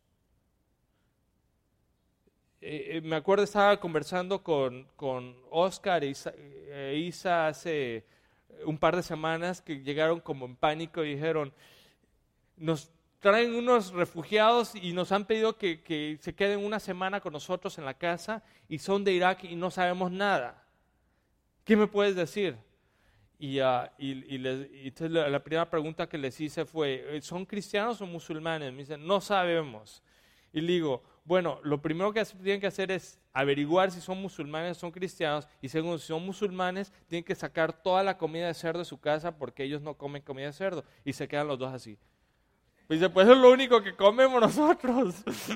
Me acuerdo, estaba conversando con Oscar e Isa hace un par de semanas que llegaron como en pánico y dijeron, nos traen unos refugiados y nos han pedido que se queden una semana con nosotros en la casa y son de Irak y no sabemos nada. ¿Qué me puedes decir? Y entonces la primera pregunta que les hice fue, ¿son cristianos o musulmanes? Me dicen, no sabemos. Y le digo, bueno, lo primero que tienen que hacer es averiguar si son musulmanes o son cristianos, y segundo, si son musulmanes, tienen que sacar toda la comida de cerdo de su casa porque ellos no comen comida de cerdo, y se quedan los dos así. Y dice, pues eso es lo único que comemos nosotros.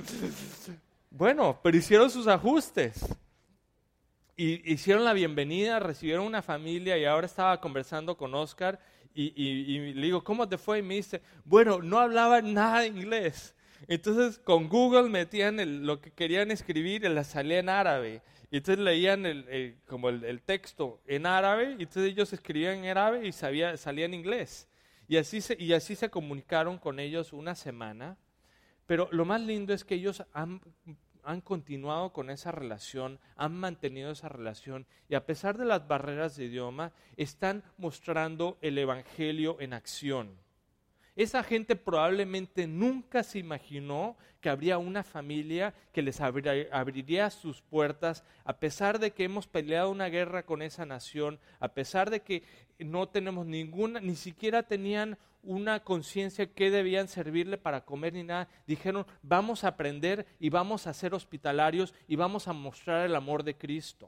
Bueno, pero hicieron sus ajustes. Y hicieron la bienvenida, recibieron una familia y ahora estaba conversando con Oscar y le digo, ¿cómo te fue? Y me dice, bueno, no hablaban nada de inglés. Entonces con Google metían lo que querían escribir y les salía en árabe. Y entonces leían el texto en árabe y entonces ellos escribían en árabe y salía en inglés. Y así se comunicaron con ellos una semana. Pero lo más lindo es que ellos han continuado con esa relación, han mantenido esa relación y a pesar de las barreras de idioma, están mostrando el evangelio en acción. Esa gente probablemente nunca se imaginó que habría una familia que les abriría sus puertas, a pesar de que hemos peleado una guerra con esa nación, a pesar de que no tenemos ni siquiera tenían una conciencia que debían servirle para comer ni nada. Dijeron, vamos a aprender y vamos a ser hospitalarios y vamos a mostrar el amor de Cristo.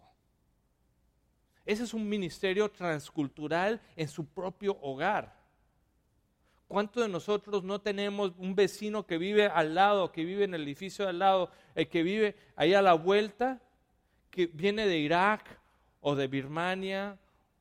Ese es un ministerio transcultural en su propio hogar. ¿Cuántos de nosotros no tenemos un vecino que vive al lado, que vive en el edificio de al lado, que vive ahí a la vuelta, que viene de Irak o de Birmania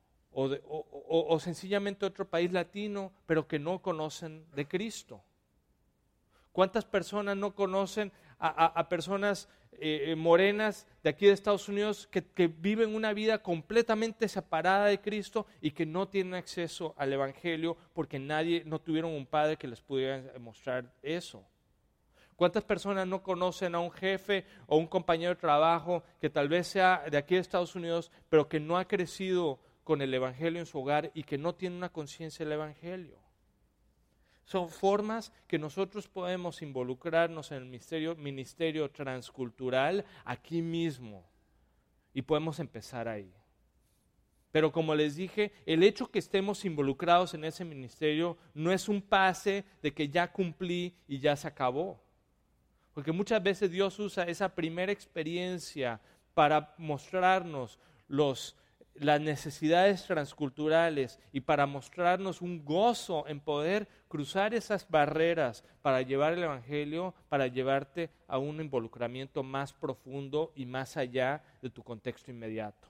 o sencillamente otro país latino, pero que no conocen de Cristo? ¿Cuántas personas no conocen a personas morenas de aquí de Estados Unidos que viven una vida completamente separada de Cristo y que no tienen acceso al Evangelio porque no tuvieron un padre que les pudiera mostrar eso? ¿Cuántas personas no conocen a un jefe o un compañero de trabajo que tal vez sea de aquí de Estados Unidos, pero que no ha crecido con el Evangelio en su hogar y que no tiene una conciencia del Evangelio? Son formas que nosotros podemos involucrarnos en el ministerio transcultural aquí mismo y podemos empezar ahí. Pero como les dije, el hecho que estemos involucrados en ese ministerio no es un pase de que ya cumplí y ya se acabó. Porque muchas veces Dios usa esa primera experiencia para mostrarnos las necesidades transculturales y para mostrarnos un gozo en poder cruzar esas barreras para llevar el Evangelio, para llevarte a un involucramiento más profundo y más allá de tu contexto inmediato.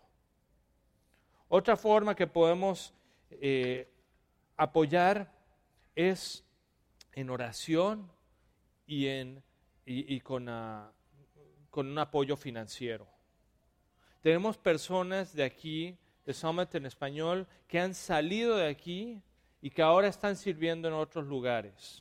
Otra forma que podemos apoyar es en oración y con un apoyo financiero. Tenemos personas de aquí, de Summit en español, que han salido de aquí y que ahora están sirviendo en otros lugares.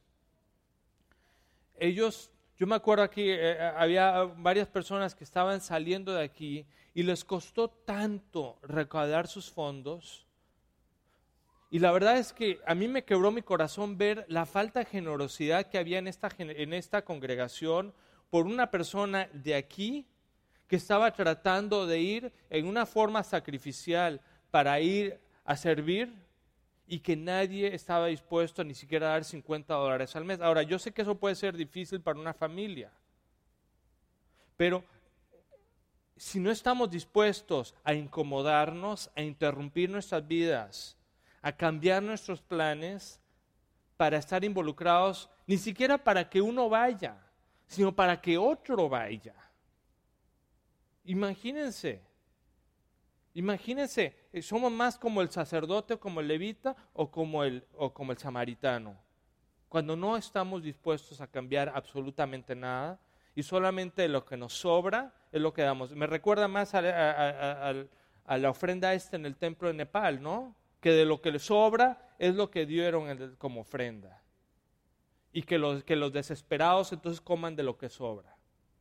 Yo me acuerdo aquí, había varias personas que estaban saliendo de aquí y les costó tanto recaudar sus fondos. Y la verdad es que a mí me quebró mi corazón ver la falta de generosidad que había en esta congregación por una persona de aquí que estaba tratando de ir en una forma sacrificial para ir a servir y que nadie estaba dispuesto ni siquiera a dar $50 al mes. Ahora, yo sé que eso puede ser difícil para una familia, pero si no estamos dispuestos a incomodarnos, a interrumpir nuestras vidas, a cambiar nuestros planes para estar involucrados, ni siquiera para que uno vaya, sino para que otro vaya. Imagínense, somos más como el sacerdote, o como el levita, o como el samaritano. Cuando no estamos dispuestos a cambiar absolutamente nada, y solamente lo que nos sobra es lo que damos. Me recuerda más a la ofrenda en el templo de Nepal, ¿no? Que de lo que les sobra es lo que dieron como ofrenda. Y que los desesperados entonces coman de lo que sobra.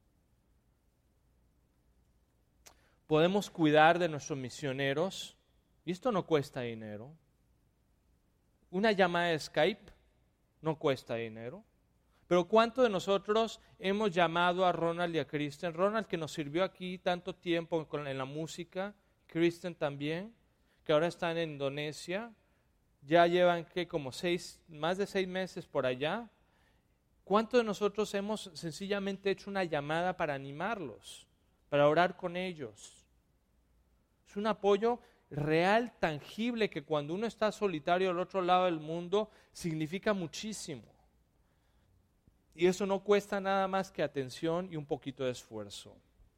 Podemos cuidar de nuestros misioneros, y esto no cuesta dinero. Una llamada de Skype no cuesta dinero. Pero ¿cuántos de nosotros hemos llamado a Ronald y a Kristen? Ronald, que nos sirvió aquí tanto tiempo en la música, Kristen también, que ahora están en Indonesia, ya llevan como más de 6 meses por allá. ¿Cuántos de nosotros hemos sencillamente hecho una llamada para animarlos, para orar con ellos? Es un apoyo real, tangible, que cuando uno está solitario al otro lado del mundo, significa muchísimo. Y eso no cuesta nada más que atención y un poquito de esfuerzo.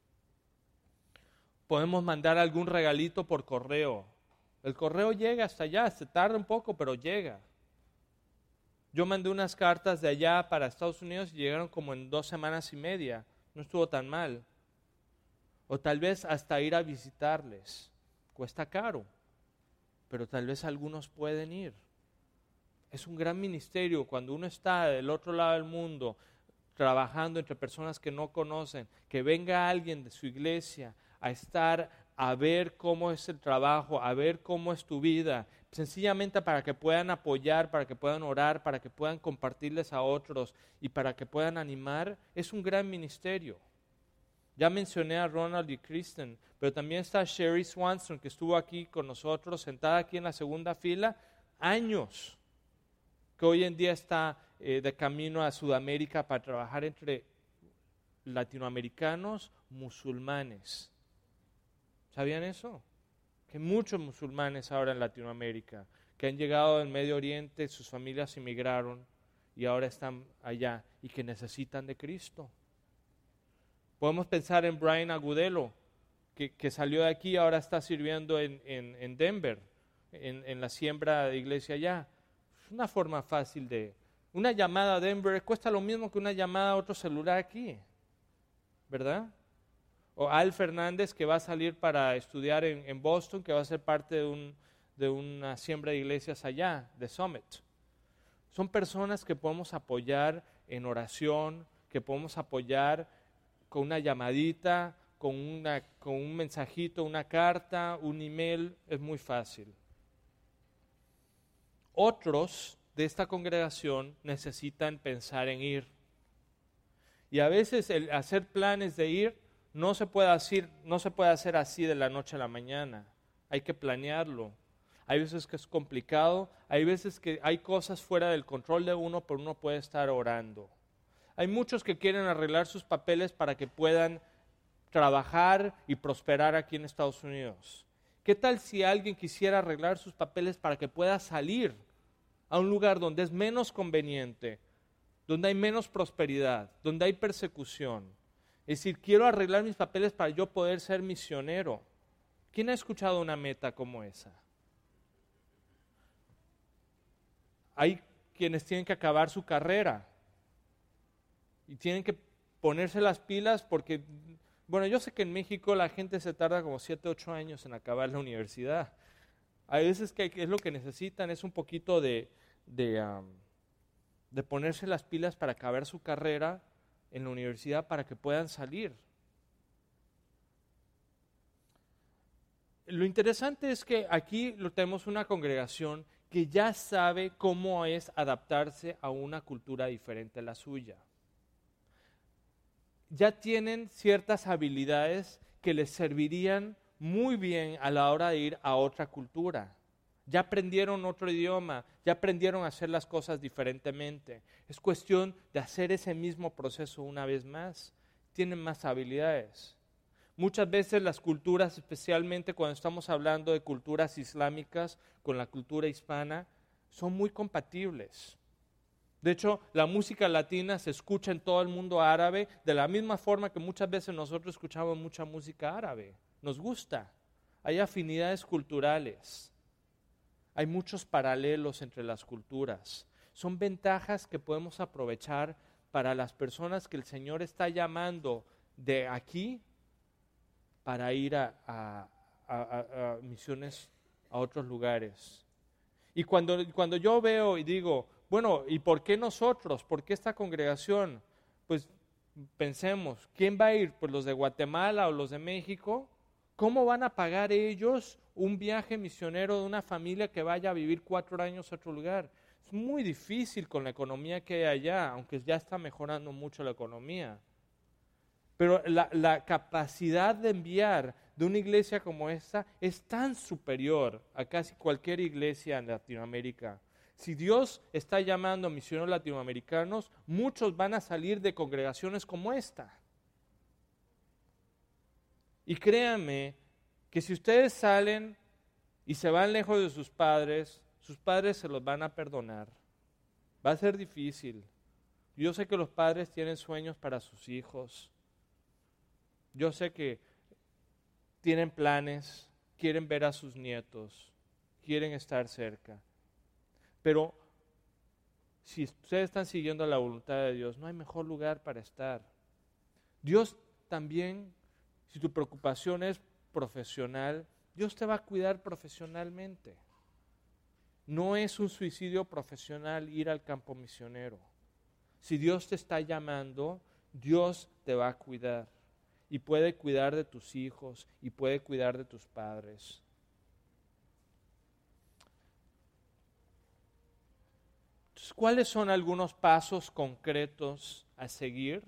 Podemos mandar algún regalito por correo. El correo llega hasta allá, se tarda un poco, pero llega. Yo mandé unas cartas de allá para Estados Unidos y llegaron como en 2 semanas y media. No estuvo tan mal. O tal vez hasta ir a visitarles. Cuesta caro, pero tal vez algunos pueden ir. Es un gran ministerio cuando uno está del otro lado del mundo trabajando entre personas que no conocen, que venga alguien de su iglesia a ver cómo es el trabajo, a ver cómo es tu vida, sencillamente para que puedan apoyar, para que puedan orar, para que puedan compartirles a otros y para que puedan animar. Es un gran ministerio. Ya mencioné a Ronald y Kristen, pero también está Sherry Swanson, que estuvo aquí con nosotros, sentada aquí en la segunda fila, años, que hoy en día está de camino a Sudamérica para trabajar entre latinoamericanos musulmanes. ¿Sabían eso? Que muchos musulmanes ahora en Latinoamérica, que han llegado del Medio Oriente, sus familias emigraron y ahora están allá y que necesitan de Cristo. Podemos pensar en Brian Agudelo, que salió de aquí y ahora está sirviendo en Denver, en la siembra de iglesia allá. Es una forma fácil una llamada a Denver cuesta lo mismo que una llamada a otro celular aquí, ¿verdad? O Al Fernández, que va a salir para estudiar en Boston, que va a ser parte de una siembra de iglesias allá, de Summit. Son personas que podemos apoyar en oración, que podemos apoyar con una llamadita, con un mensajito, una carta, un email, es muy fácil. Otros de esta congregación necesitan pensar en ir. Y a veces el hacer planes de ir no se puede hacer así de la noche a la mañana. Hay que planearlo. Hay veces que es complicado, hay veces que hay cosas fuera del control de uno, pero uno puede estar orando. Hay muchos que quieren arreglar sus papeles para que puedan trabajar y prosperar aquí en Estados Unidos. ¿Qué tal si alguien quisiera arreglar sus papeles para que pueda salir a un lugar donde es menos conveniente, donde hay menos prosperidad, donde hay persecución? Es decir, quiero arreglar mis papeles para yo poder ser misionero. ¿Quién ha escuchado una meta como esa? Hay quienes tienen que acabar su carrera y tienen que ponerse las pilas porque, bueno, yo sé que en México la gente se tarda como 7, 8 años en acabar la universidad. Hay veces que es lo que necesitan, es un poquito de ponerse las pilas para acabar su carrera en la universidad para que puedan salir. Lo interesante es que aquí tenemos una congregación que ya sabe cómo es adaptarse a una cultura diferente a la suya. Ya tienen ciertas habilidades que les servirían muy bien a la hora de ir a otra cultura. ya aprendieron otro idioma, ya aprendieron a hacer las cosas diferentemente. Es cuestión de hacer ese mismo proceso una vez más. Tienen más habilidades. Muchas veces las culturas, especialmente cuando estamos hablando de culturas islámicas con la cultura hispana, son muy compatibles. De hecho, la música latina se escucha en todo el mundo árabe de la misma forma que muchas veces nosotros escuchamos mucha música árabe. Nos gusta. Hay afinidades culturales. Hay muchos paralelos entre las culturas. Son ventajas que podemos aprovechar para las personas que el Señor está llamando de aquí para ir a misiones a otros lugares. Y cuando yo veo y digo, bueno, ¿y por qué nosotros? ¿Por qué esta congregación? Pues pensemos, ¿quién va a ir? Pues los de Guatemala o los de México. ¿Cómo van a pagar ellos un viaje misionero de una familia que vaya a vivir 4 años a otro lugar? Es muy difícil con la economía que hay allá, aunque ya está mejorando mucho la economía. Pero la capacidad de enviar de una iglesia como esta es tan superior a casi cualquier iglesia en Latinoamérica. Si Dios está llamando a misioneros latinoamericanos, muchos van a salir de congregaciones como esta. Y créanme que si ustedes salen y se van lejos de sus padres se los van a perdonar. Va a ser difícil. Yo sé que los padres tienen sueños para sus hijos. Yo sé que tienen planes, quieren ver a sus nietos, quieren estar cerca. Pero si ustedes están siguiendo la voluntad de Dios, no hay mejor lugar para estar. Dios también, si tu preocupación es profesional, Dios te va a cuidar profesionalmente. No es un suicidio profesional ir al campo misionero. Si Dios te está llamando, Dios te va a cuidar. Y puede cuidar de tus hijos, y puede cuidar de tus padres. Entonces, ¿cuáles son algunos pasos concretos a seguir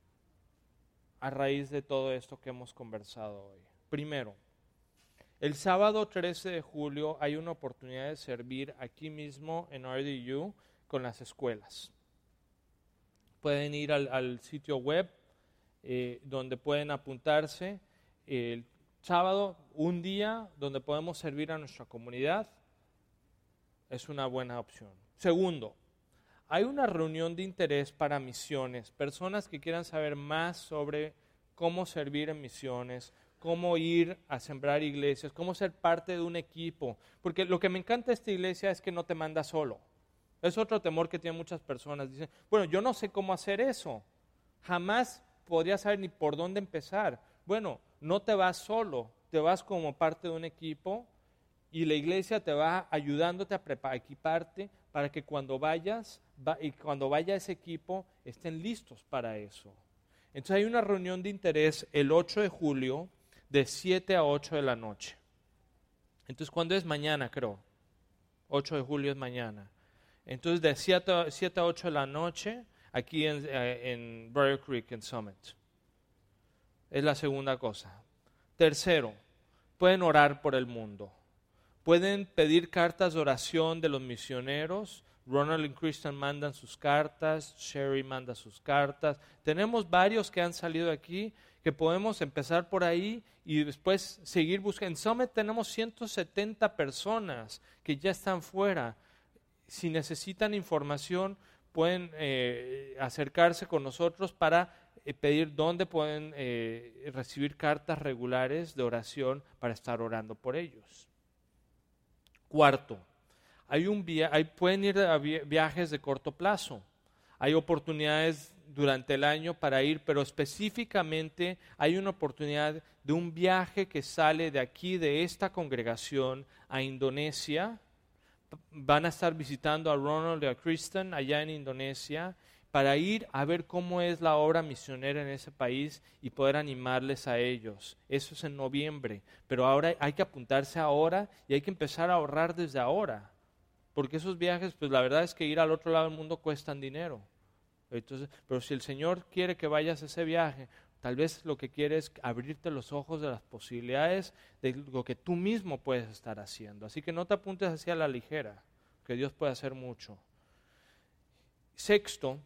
a raíz de todo esto que hemos conversado hoy? Primero, el sábado 13 de julio hay una oportunidad de servir aquí mismo en RDU con las escuelas. Pueden ir al sitio web donde pueden apuntarse. El sábado, un día donde podemos servir a nuestra comunidad, es una buena opción. Segundo, hay una reunión de interés para misiones, personas que quieran saber más sobre cómo servir en misiones, cómo ir a sembrar iglesias, cómo ser parte de un equipo. Porque lo que me encanta de esta iglesia es que no te manda solo. Es otro temor que tienen muchas personas. Dicen, bueno, yo no sé cómo hacer eso. Jamás podría saber ni por dónde empezar. Bueno, no te vas solo, te vas como parte de un equipo y la iglesia te va ayudándote a equiparte para que cuando vaya ese equipo estén listos para eso. Entonces hay una reunión de interés el 8 de julio de 7 a 8 de la noche. Entonces, ¿cuándo es? Mañana, creo. 8 de julio es mañana. Entonces, de 7 a 8 de la noche, aquí en Briar Creek, en Summit. Es la segunda cosa. Tercero, pueden orar por el mundo. Pueden pedir cartas de oración de los misioneros. Ronald y Christian mandan sus cartas, Sherry manda sus cartas. Tenemos varios que han salido aquí, que podemos empezar por ahí y después seguir buscando. En Summit tenemos 170 personas que ya están fuera. Si necesitan información, pueden acercarse con nosotros para pedir dónde pueden recibir cartas regulares de oración para estar orando por ellos. Cuarto, pueden ir a viajes de corto plazo. Hay oportunidades durante el año para ir, pero específicamente hay una oportunidad de un viaje que sale de aquí, de esta congregación, a Indonesia. Van a estar visitando a Ronald y a Kristen allá en Indonesia para ir a ver cómo es la obra misionera en ese país y poder animarles a ellos. Eso es en noviembre, pero ahora hay que apuntarse ahora y hay que empezar a ahorrar desde ahora, porque esos viajes, pues la verdad es que ir al otro lado del mundo cuestan dinero. Entonces, pero si el Señor quiere que vayas a ese viaje, Tal vez lo que quiere es abrirte los ojos de las posibilidades de lo que tú mismo puedes estar haciendo. Así que no te apuntes hacia la ligera, que Dios puede hacer mucho. Sexto,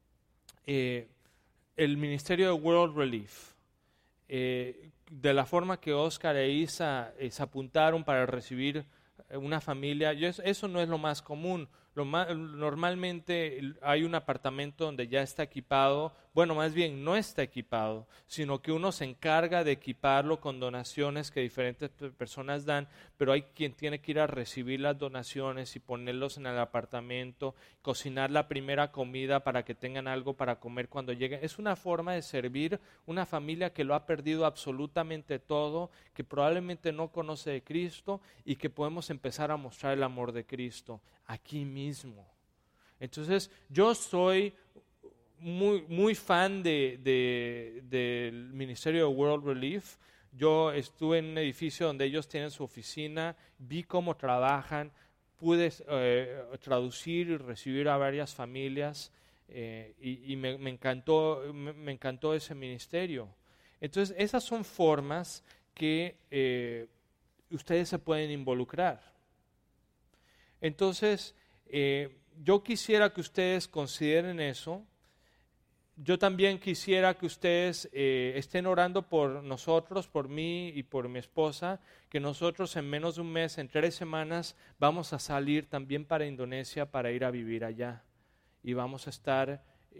el ministerio de World Relief. De la forma que Oscar e Isa se apuntaron para recibir una familia, eso no es lo más común. Normalmente hay un apartamento donde ya está equipado, bueno, más bien no está equipado, sino que uno se encarga de equiparlo con donaciones que diferentes personas dan, pero hay quien tiene que ir a recibir las donaciones y ponerlos en el apartamento, cocinar la primera comida para que tengan algo para comer cuando lleguen. Es una forma de servir una familia que lo ha perdido absolutamente todo, que probablemente no conoce de Cristo y que podemos empezar a mostrar el amor de Cristo aquí mismo. Entonces, yo soy muy fan del ministerio de World Relief. Yo estuve en un edificio donde ellos tienen su oficina, vi cómo trabajan, pude traducir y recibir a varias familias y me encantó ese ministerio. Entonces, esas son formas que ustedes se pueden involucrar. Entonces, yo quisiera que ustedes consideren eso. Yo también quisiera que ustedes estén orando por nosotros, por mí y por mi esposa, que nosotros en menos de un mes, en 3 semanas, vamos a salir también para Indonesia para ir a vivir allá. Y vamos a estar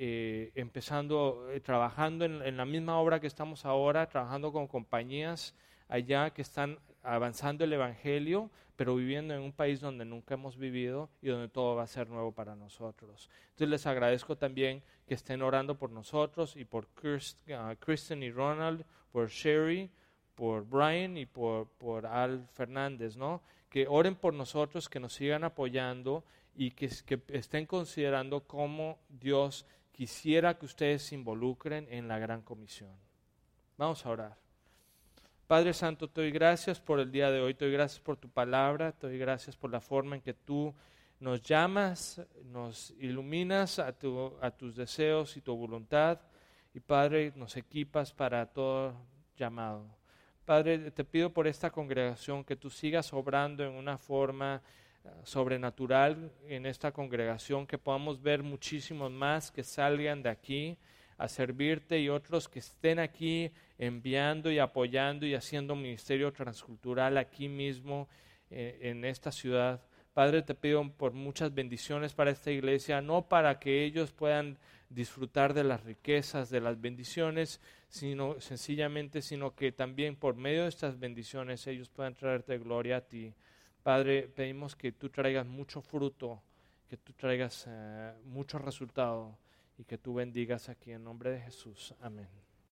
trabajando en la misma obra que estamos ahora, trabajando con compañías allá que están avanzando el Evangelio, pero viviendo en un país donde nunca hemos vivido y donde todo va a ser nuevo para nosotros. Entonces les agradezco también que estén orando por nosotros y por Kristen y Ronald, por Sherry, por Brian y por Al Fernández, ¿no? Que oren por nosotros, que nos sigan apoyando y que estén considerando cómo Dios quisiera que ustedes se involucren en la gran comisión. Vamos a orar. Padre Santo, te doy gracias por el día de hoy, te doy gracias por tu palabra, te doy gracias por la forma en que tú nos llamas, nos iluminas a tus deseos y tu voluntad, y Padre, nos equipas para todo llamado. Padre, te pido por esta congregación que tú sigas obrando en una forma sobrenatural en esta congregación, que podamos ver muchísimos más que salgan de aquí a servirte y otros que estén aquí enviando y apoyando y haciendo ministerio transcultural aquí mismo en esta ciudad. Padre, te pido por muchas bendiciones para esta iglesia, no para que ellos puedan disfrutar de las riquezas, de las bendiciones, sino que también por medio de estas bendiciones ellos puedan traerte gloria a ti. Padre, pedimos que tú traigas mucho fruto, que tú traigas mucho resultado y que tú bendigas aquí en nombre de Jesús. Amén.